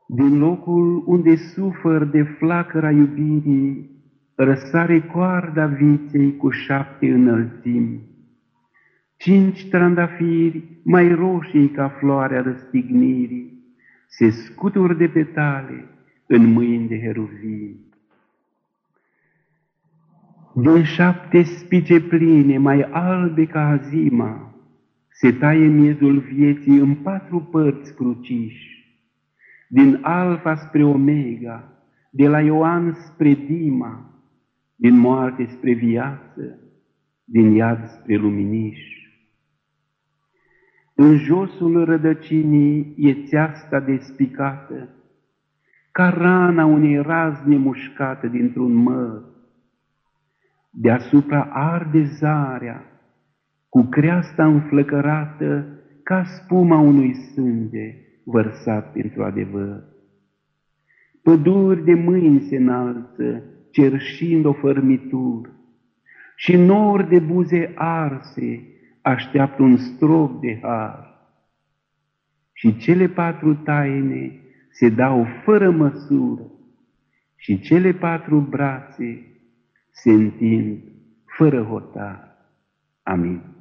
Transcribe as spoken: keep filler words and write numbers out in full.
Din locul unde sufăr de flacăra iubirii, răsare coarda viței cu șapte înălțimi. Cinci trandafiri, mai roșii ca floarea răstignirii, se scutur de petale în mâini de heruvimi. Din șapte spice pline, mai albe ca azima, se taie miezul vieții în patru părți cruciși. Din Alfa spre Omega, de la Ioan spre Dima, din moarte spre viață, din iad spre luminiș. În josul rădăcinii e țeasta despicată, ca rana unei razne mușcată dintr-un măr. Deasupra arde zarea, cu creasta înflăcărată, ca spuma unui sânge vărsat pentru adevăr. Păduri de mâini se înalță, cerșind o fărmitură, și nori de buze arse așteaptă un strop de har. Și cele patru taine se dau fără măsură, și cele patru brațe se întind fără hotar. Amin.